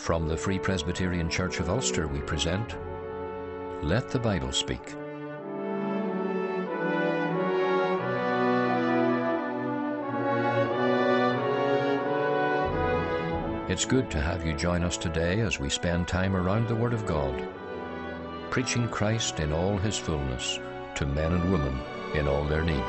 From the Free Presbyterian Church of Ulster we present Let the Bible Speak. It's good to have you join us today as we spend time around the Word of God, preaching Christ in all His fullness to men and women in all their need.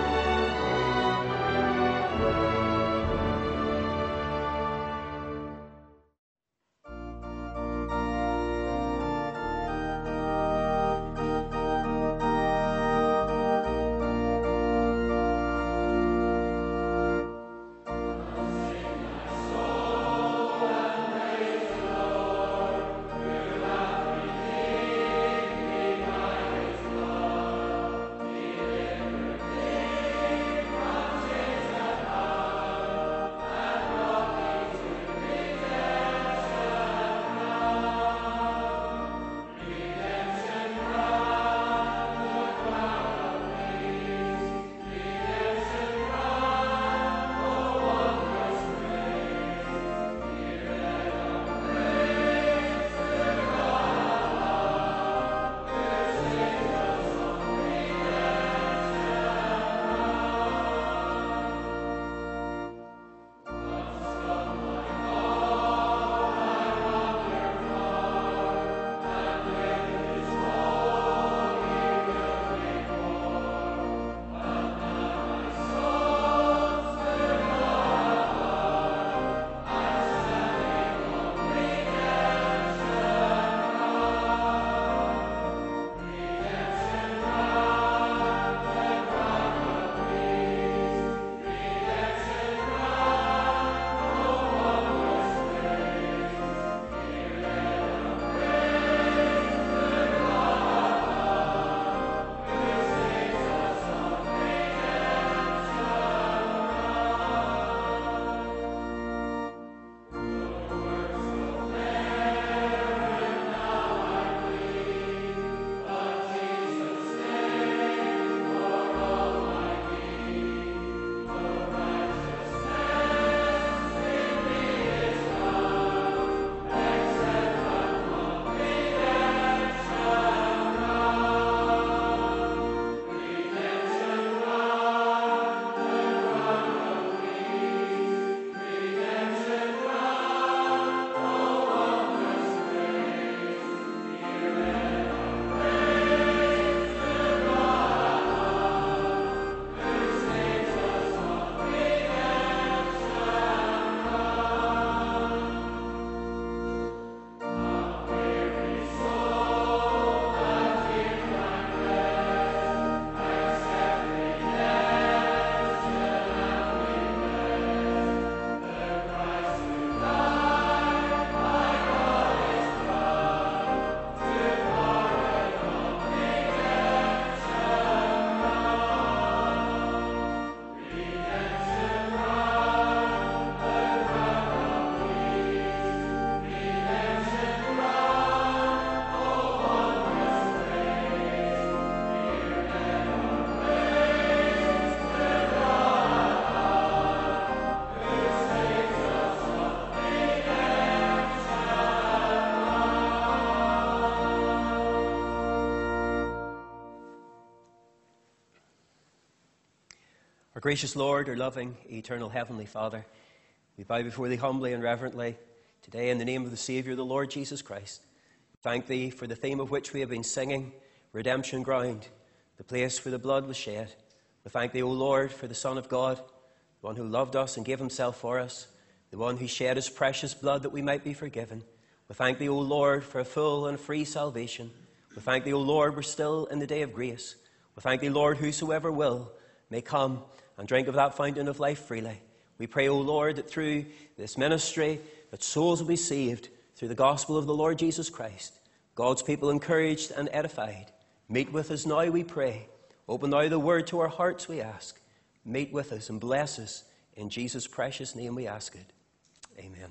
Our gracious Lord, our loving, eternal Heavenly Father, we bow before Thee humbly and reverently today in the name of the Saviour, the Lord Jesus Christ. Thank Thee for the theme of which we have been singing, Redemption Ground, the place where the blood was shed. We thank Thee, O Lord, for the Son of God, the one who loved us and gave Himself for us, the one who shed His precious blood that we might be forgiven. We thank Thee, O Lord, for a full and free salvation. We thank Thee, O Lord, we're still in the day of grace. We thank Thee, Lord, whosoever will may come and drink of that fountain of life freely. We pray, O Lord, that through this ministry, that souls will be saved through the gospel of the Lord Jesus Christ. God's people encouraged and edified. Meet with us now, we pray. Open thou the word to our hearts, we ask. Meet with us and bless us. In Jesus' precious name we ask it. Amen.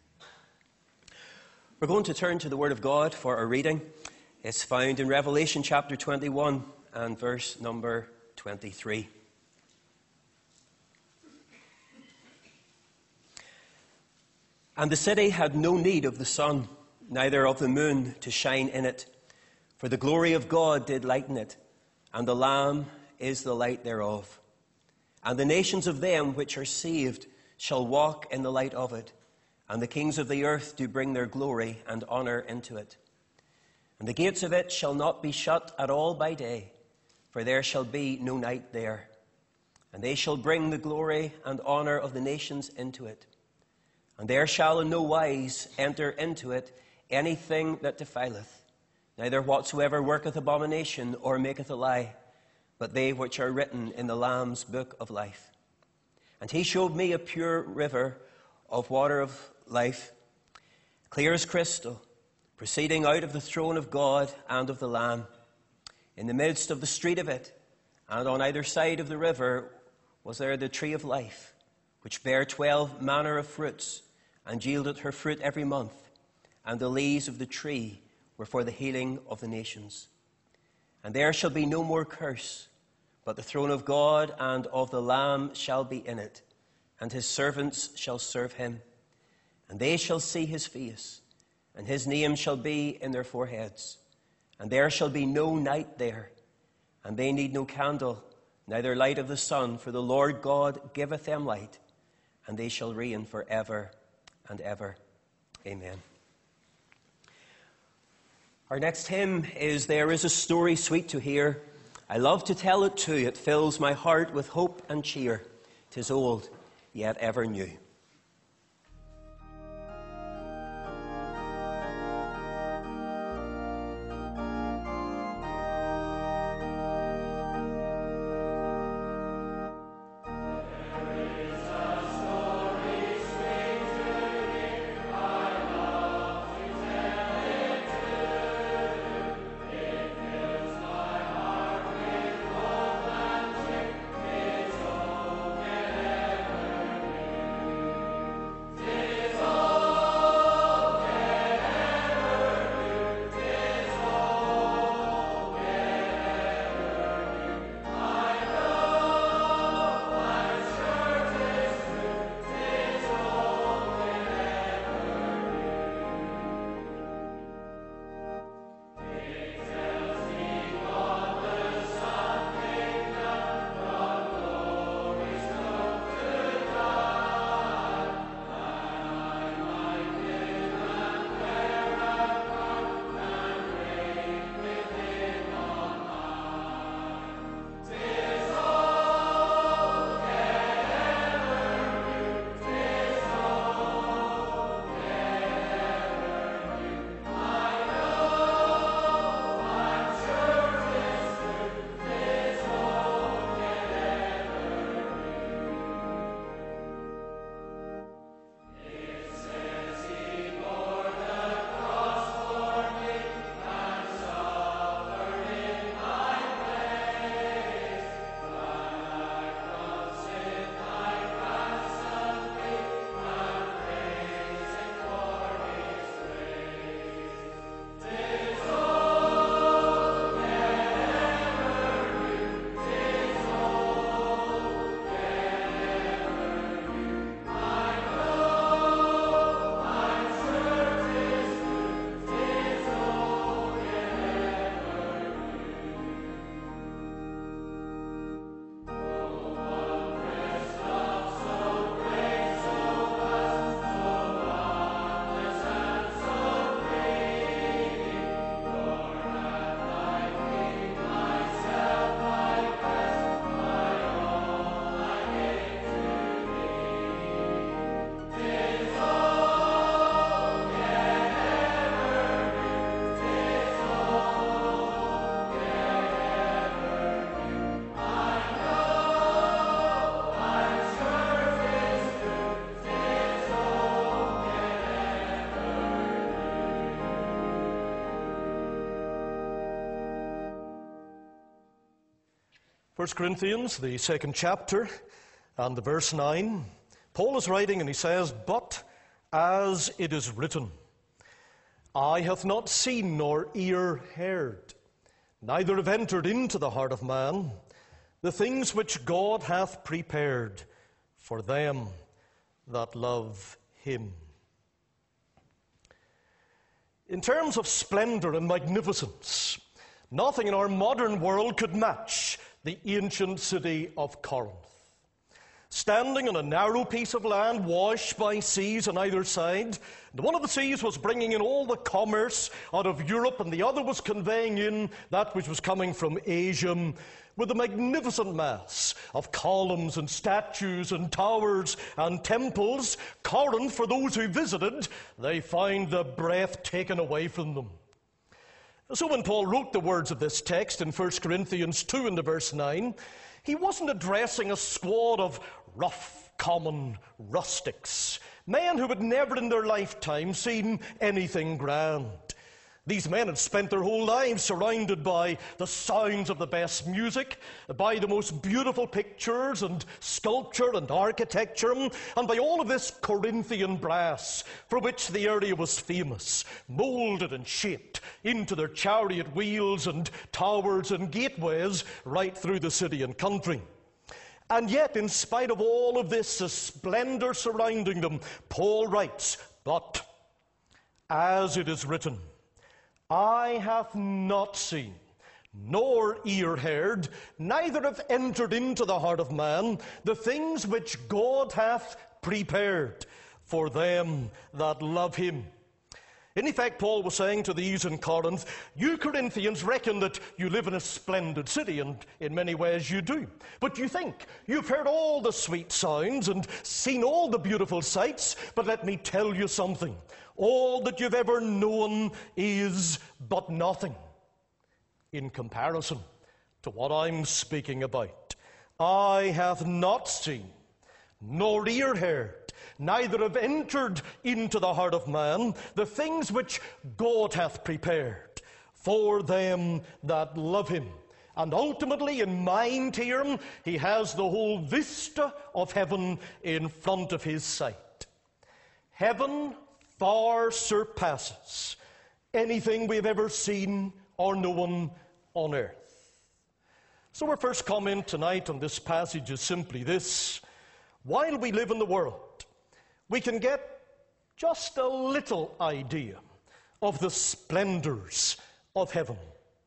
We're going to turn to the Word of God for our reading. It's found in Revelation chapter 21 and verse number 23. And the city had no need of the sun, neither of the moon to shine in it, for the glory of God did lighten it, and the Lamb is the light thereof. And the nations of them which are saved shall walk in the light of it, and the kings of the earth do bring their glory and honour into it. And the gates of it shall not be shut at all by day, for there shall be no night there. And they shall bring the glory and honour of the nations into it. And there shall in no wise enter into it anything that defileth, neither whatsoever worketh abomination or maketh a lie, but they which are written in the Lamb's book of life. And he showed me a pure river of water of life, clear as crystal, proceeding out of the throne of God and of the Lamb. In the midst of the street of it, and on either side of the river, was there the tree of life, which bare 12 manner of fruits, and yielded her fruit every month. And the leaves of the tree were for the healing of the nations. And there shall be no more curse, but the throne of God and of the Lamb shall be in it, and his servants shall serve him. And they shall see his face, and his name shall be in their foreheads. And there shall be no night there, and they need no candle, neither light of the sun, for the Lord God giveth them light, and they shall reign forever and ever. Amen. Our next hymn is There Is a Story Sweet to Hear. I love to tell it too. It fills my heart with hope and cheer. 'Tis old, yet ever new. First Corinthians, the second chapter, and the verse 9. Paul is writing and he says, "But as it is written, eye hath not seen nor ear heard, neither have entered into the heart of man, the things which God hath prepared for them that love him." In terms of splendor and magnificence, nothing in our modern world could match the ancient city of Corinth. Standing on a narrow piece of land washed by seas on either side, one of the seas was bringing in all the commerce out of Europe, and the other was conveying in that which was coming from Asia, with a magnificent mass of columns and statues and towers and temples. Corinth, for those who visited, they found the breath taken away from them. So when Paul wrote the words of this text in 1 Corinthians 2 and verse 9, he wasn't addressing a squad of rough, common rustics, men who had never in their lifetime seen anything grand. These men had spent their whole lives surrounded by the sounds of the best music, by the most beautiful pictures and sculpture and architecture, and by all of this Corinthian brass for which the area was famous, moulded and shaped into their chariot wheels and towers and gateways right through the city and country. And yet, in spite of all of this splendor surrounding them, Paul writes, "But as it is written, eye hath not seen, nor ear heard, neither have entered into the heart of man the things which God hath prepared for them that love him." In effect, Paul was saying to these in Corinth, you Corinthians reckon that you live in a splendid city, and in many ways you do. But you think you've heard all the sweet sounds and seen all the beautiful sights, but let me tell you something. All that you've ever known is but nothing in comparison to what I'm speaking about. Eye hath not seen, nor ear heard, neither have entered into the heart of man the things which God hath prepared for them that love him. And ultimately, in mind here, he has the whole vista of heaven in front of his sight. Heaven far surpasses anything we've ever seen or known on earth. So our first comment tonight on this passage is simply this: while we live in the world, we can get just a little idea of the splendors of heaven.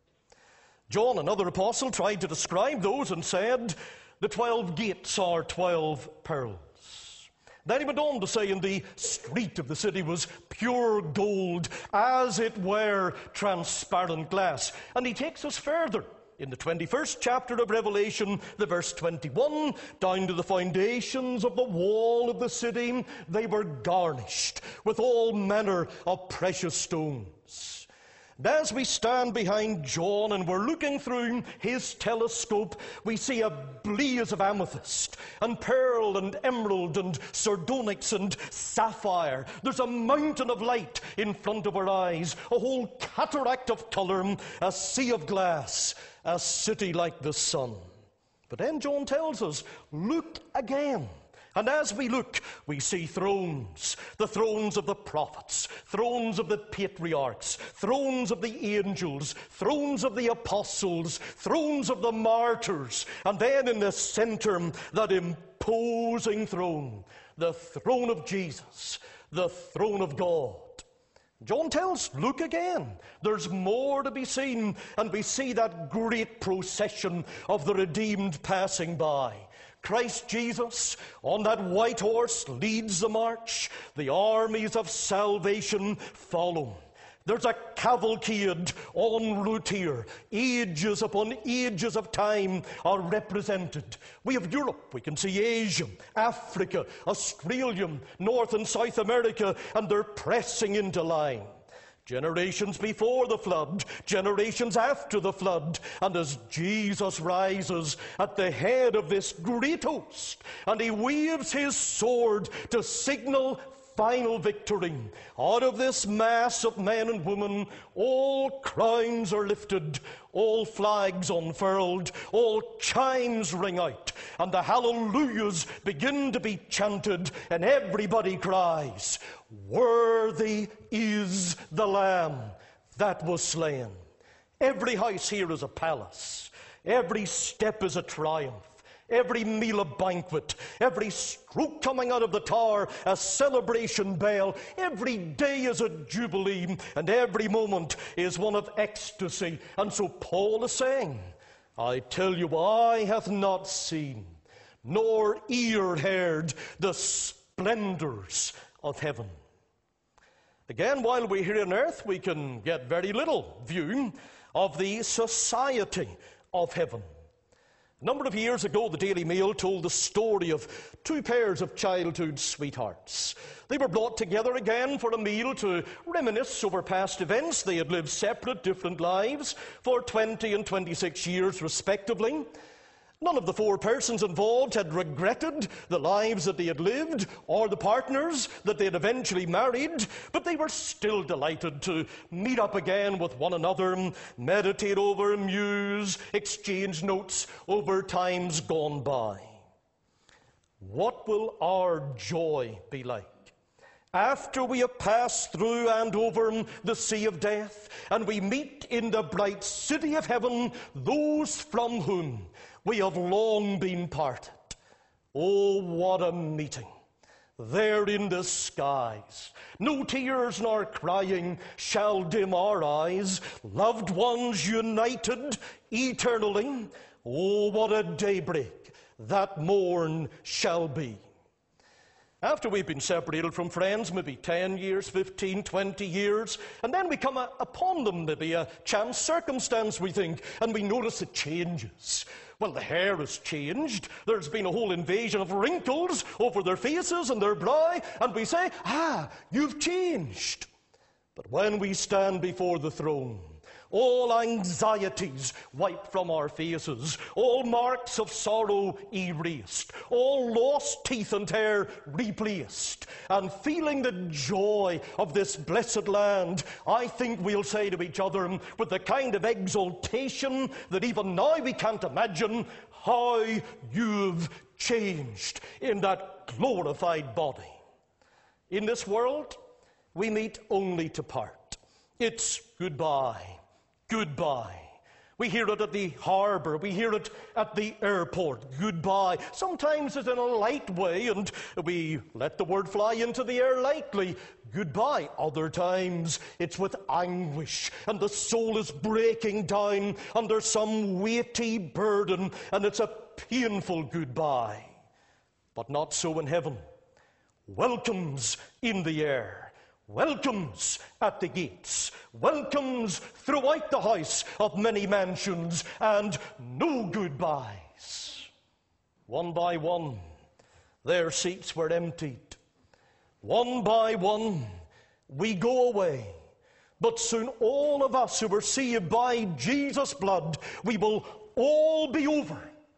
John, another apostle, tried to describe those and said, the 12 gates are 12 pearls. Then he went on to say, in the street of the city was pure gold, as it were transparent glass. And he takes us further. In the 21st chapter of Revelation, the verse 21, down to the foundations of the wall of the city, they were garnished with all manner of precious stones. And as we stand behind John and we're looking through his telescope, we see a blaze of amethyst and pearl and emerald and sardonyx and sapphire. There's a mountain of light in front of our eyes, a whole cataract of color, a sea of glass, a city like the sun. But then John tells us, look again. And as we look, we see thrones, the thrones of the prophets, thrones of the patriarchs, thrones of the angels, thrones of the apostles, thrones of the martyrs, and then in the center, that imposing throne, the throne of Jesus, the throne of God. John tells, look again. There's more to be seen, and we see that great procession of the redeemed passing by. Christ Jesus on that white horse leads the march. The armies of salvation follow. There's a cavalcade en route here. Ages upon ages of time are represented. We have Europe, we can see Asia, Africa, Australia, North and South America, and they're pressing into line. Generations before the flood, generations after the flood, and as Jesus rises at the head of this great host, and he waves his sword to signal final victory, out of this mass of men and women, all crowns are lifted, all flags unfurled, all chimes ring out, and the hallelujahs begin to be chanted, and everybody cries, worthy is the Lamb that was slain. Every house here is a palace. Every step is a triumph. Every meal a banquet, every stroke coming out of the tower a celebration bell. Every day is a jubilee, and every moment is one of ecstasy. And so Paul is saying, I tell you, eye hath not seen, nor ear heard the splendors of heaven. Again, while we're here on earth, we can get very little view of the society of heaven. A number of years ago, the Daily Mail told the story of two pairs of childhood sweethearts. They were brought together again for a meal to reminisce over past events. They had lived separate, different lives for 20 and 26 years, respectively. None of the four persons involved had regretted the lives that they had lived or the partners that they had eventually married, but they were still delighted to meet up again with one another, meditate over, muse, exchange notes over times gone by. What will our joy be like after we have passed through and over the sea of death, and we meet in the bright city of heaven those from whom we have long been parted? Oh, what a meeting there in the skies. No tears nor crying shall dim our eyes, loved ones united eternally. Oh, what a daybreak that morn shall be. After we've been separated from friends, maybe 10 years, 15, 20 years, and then we come upon them, maybe a chance circumstance, we think, and we notice it changes. Well, the hair has changed. There's been a whole invasion of wrinkles over their faces and their brow, and we say, you've changed. But when we stand before the throne, all anxieties wiped from our faces, all marks of sorrow erased, all lost teeth and hair replaced, and feeling the joy of this blessed land, I think we'll say to each other with the kind of exultation that even now we can't imagine, how you've changed in that glorified body. In this world, we meet only to part. It's goodbye. Goodbye. We hear it at the harbour. We hear it at the airport. Goodbye. Sometimes it's in a light way, and we let the word fly into the air lightly. Goodbye. Other times it's with anguish, and the soul is breaking down under some weighty burden, and it's a painful goodbye. But not so in heaven. Welcomes in the air. Welcomes at the gates, welcomes throughout the house of many mansions, and no goodbyes. One by one, their seats were emptied. One by one, we go away. But soon all of us who were saved by Jesus' blood, we will all be over.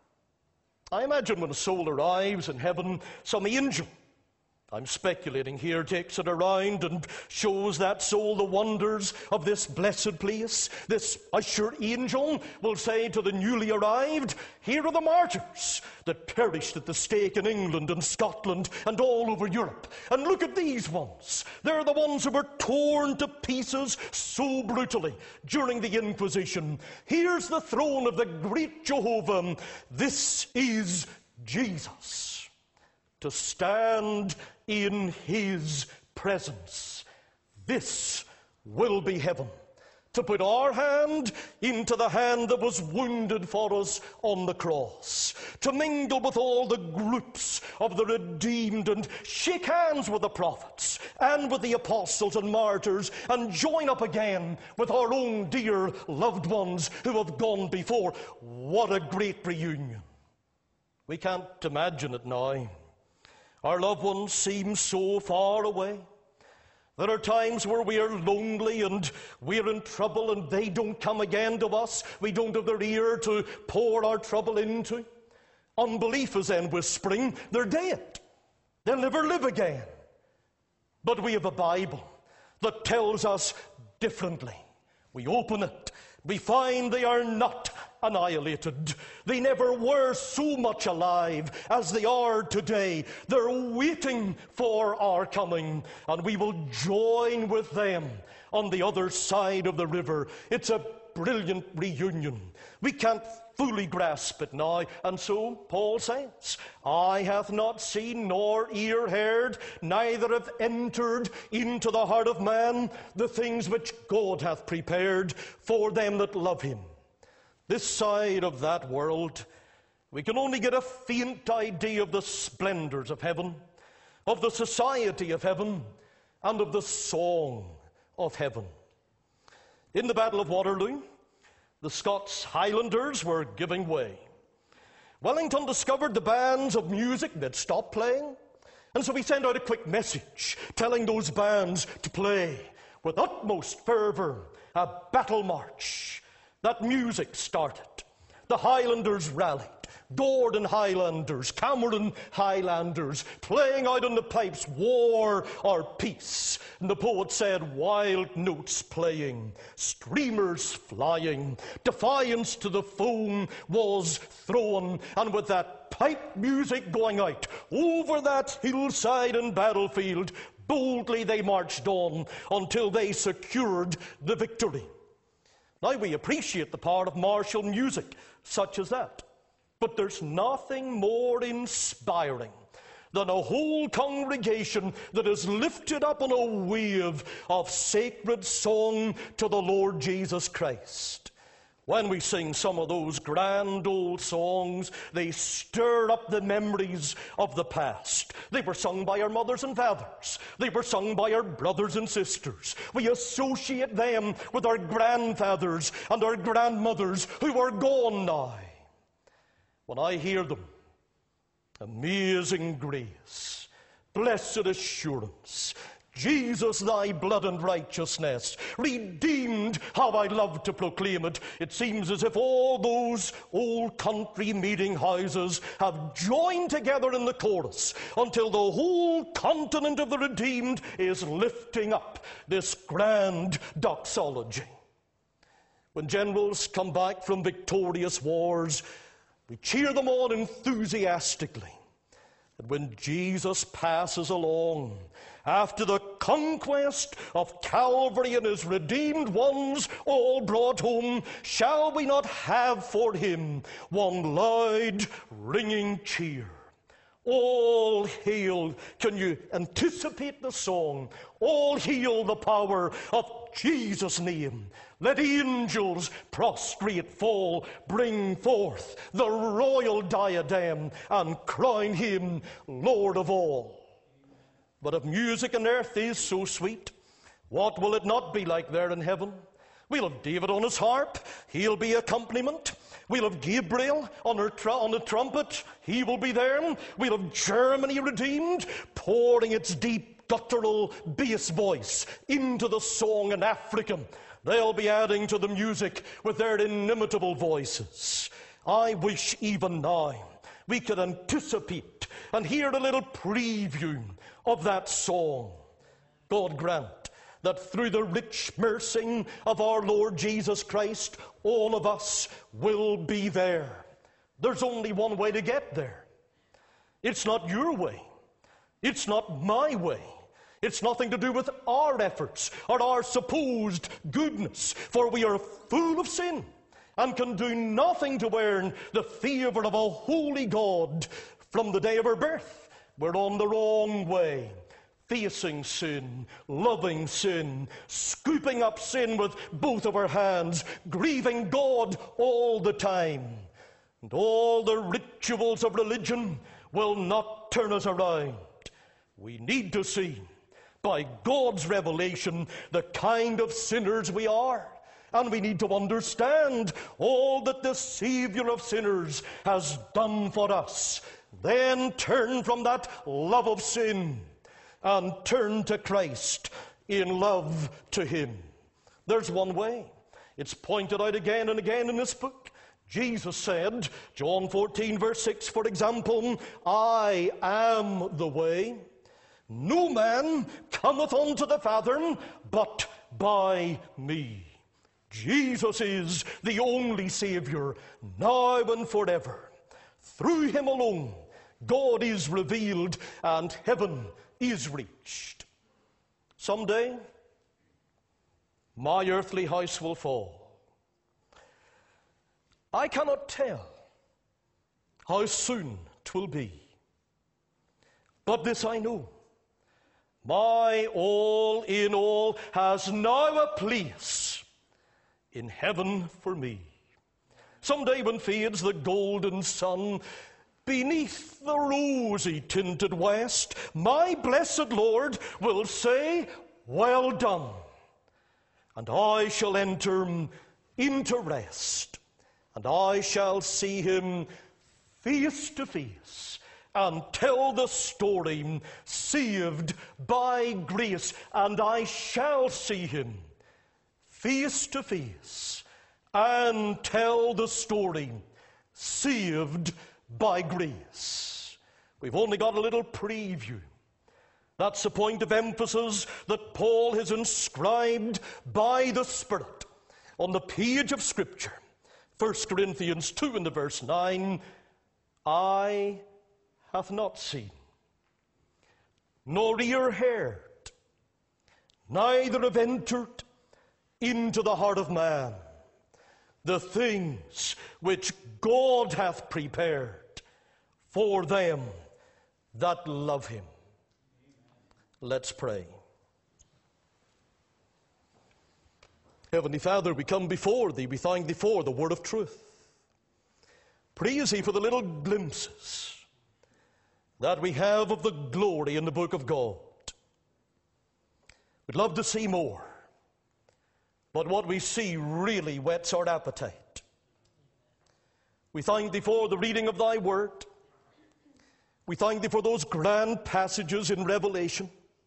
I imagine when a soul arrives in heaven, some angel, I'm speculating here, takes it around and shows that soul the wonders of this blessed place. This usher angel will say to the newly arrived, here are the martyrs that perished at the stake in England and Scotland and all over Europe. And look at these ones. They're the ones who were torn to pieces so brutally during the Inquisition. Here's the throne of the great Jehovah. This is Jesus. To stand in his presence. This will be heaven. To put our hand into the hand that was wounded for us on the cross. To mingle with all the groups of the redeemed and shake hands with the prophets and with the apostles and martyrs and join up again with our own dear loved ones who have gone before. What a great reunion. We can't imagine it now. Our loved ones seem so far away. There are times where we are lonely and we're in trouble and they don't come again to us. We don't have their ear to pour our trouble into. Unbelief is then whispering, they're dead. They'll never live again. But we have a Bible that tells us differently. We open it. We find they are not annihilated. They never were so much alive as they are today. They're waiting for our coming, and we will join with them on the other side of the river. It's a brilliant reunion. We can't fully grasp it now. And so Paul says, eye hath not seen nor ear heard, neither hath entered into the heart of man the things which God hath prepared for them that love him. This side of that world, we can only get a faint idea of the splendors of heaven, of the society of heaven, and of the song of heaven. In the Battle of Waterloo, the Scots Highlanders were giving way. Wellington discovered the bands of music that stopped playing, and so he sent out a quick message telling those bands to play with utmost fervor a battle march. That music started. The Highlanders rallied. Gordon Highlanders, Cameron Highlanders, playing out on the pipes, war or peace. And the poet said, wild notes playing, streamers flying, defiance to the foam was thrown, and with that pipe music going out, over that hillside and battlefield, boldly they marched on until they secured the victory. Now we appreciate the power of martial music such as that. But there's nothing more inspiring than a whole congregation that is lifted up on a wave of sacred song to the Lord Jesus Christ. When we sing some of those grand old songs, they stir up the memories of the past. They were sung by our mothers and fathers. They were sung by our brothers and sisters. We associate them with our grandfathers and our grandmothers who are gone now. When I hear them, amazing grace, blessed assurance, Jesus, thy blood and righteousness, redeemed, how I love to proclaim it. It seems as if all those old country meeting houses have joined together in the chorus until the whole continent of the redeemed is lifting up this grand doxology. When generals come back from victorious wars, we cheer them on enthusiastically. And when Jesus passes along, after the conquest of Calvary and his redeemed ones all brought home, shall we not have for him one loud, ringing cheer? All hail, can you anticipate the song? All hail the power of Jesus' name. Let angels prostrate fall, bring forth the royal diadem, and crown him Lord of all. But if music on earth is so sweet, what will it not be like there in heaven? We'll have David on his harp, he'll be accompaniment. We'll have Gabriel on the trumpet, he will be there. We'll have Germany redeemed, pouring its deep guttural bass voice into the song in Africa. They'll be adding to the music with their inimitable voices. I wish even now we could anticipate and hear a little preview of that song. God grant that through the rich mercy of our Lord Jesus Christ, all of us will be there. There's only one way to get there. It's not your way. It's not my way. It's nothing to do with our efforts or our supposed goodness, for we are full of sin and can do nothing to earn the favor of a holy God. From the day of our birth, we're on the wrong way, facing sin, loving sin, scooping up sin with both of our hands, grieving God all the time. And all the rituals of religion will not turn us around. We need to see, by God's revelation, the kind of sinners we are. And we need to understand all that the Savior of sinners has done for us. Then turn from that love of sin and turn to Christ in love to him. There's one way. It's pointed out again and again in this book. Jesus said, John 14 verse 6, for example, I am the way. No man cometh unto the Father but by me. Jesus is the only Savior, now and forever. Through him alone, God is revealed and heaven is reached. Someday, my earthly house will fall. I cannot tell how soon 'twill be, but this I know, my all in all has now a place in heaven for me. Someday when fades the golden sun beneath the rosy tinted west, my blessed Lord will say, well done, and I shall enter into rest, and I shall see him face to face and tell the story, saved by grace, and I shall see him face to face and tell the story, saved by grace. We've only got a little preview. That's the point of emphasis that Paul has inscribed by the Spirit on the page of Scripture. 1 Corinthians 2 in the verse 9, eye hath not seen, nor ear heard, neither have entered into the heart of man the things which God hath prepared for them that love him. Let's pray. Heavenly Father, we come before thee. We thank thee for the word of truth. Praise thee for the little glimpses that we have of the glory in the book of God. We'd love to see more, but what we see really whets our appetite. We thank thee for the reading of thy word. We thank thee for those grand passages in Revelation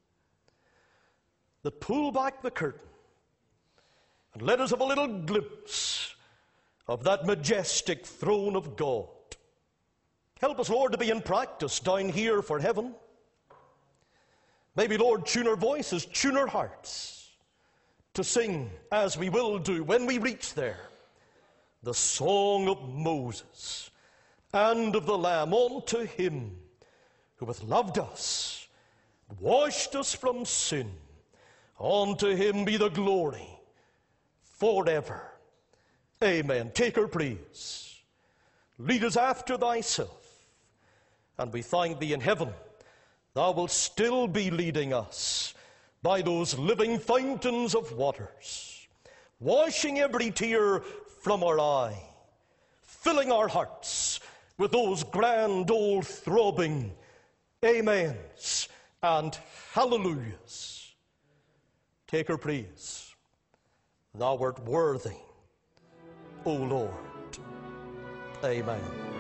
that pull back the curtain and let us have a little glimpse of that majestic throne of God. Help us, Lord, to be in practice down here for heaven. Maybe, Lord, tune our voices, tune our hearts to sing, as we will do when we reach there, the song of Moses and of the Lamb. Unto him who hath loved us, washed us from sin, unto him be the glory forever. Amen. Take our praise. Lead us after thyself. And we thank thee in heaven, thou wilt still be leading us by those living fountains of waters, washing every tear from our eye, filling our hearts with those grand old throbbing amens and hallelujahs. Take our praise. Thou art worthy, O Lord. Amen.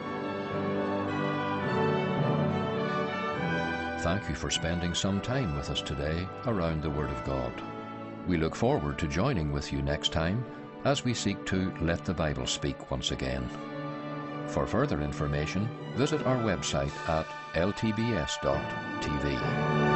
Thank you for spending some time with us today around the Word of God. We look forward to joining with you next time as we seek to let the Bible speak once again. For further information, visit our website at ltbs.tv.